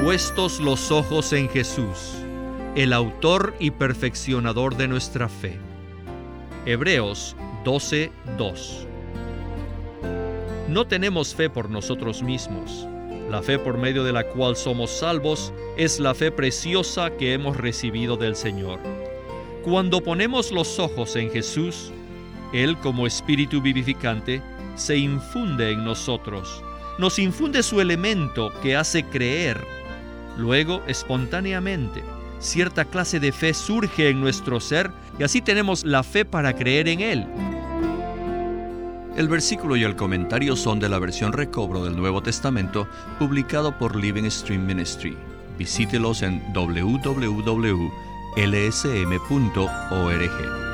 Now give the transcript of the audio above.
Puestos los ojos en Jesús, el autor y perfeccionador de nuestra fe. Hebreos 12:2. No tenemos fe por nosotros mismos. La fe por medio de la cual somos salvos es la fe preciosa que hemos recibido del Señor. Cuando ponemos los ojos en Jesús, Él, como Espíritu vivificante, se infunde en nosotros. Nos infunde su elemento que hace creer. Luego, espontáneamente, cierta clase de fe surge en nuestro ser y así tenemos la fe para creer en Él. El versículo y el comentario son de la versión recobro del Nuevo Testamento, publicado por Living Stream Ministry. Visítelos en www.lsm.org.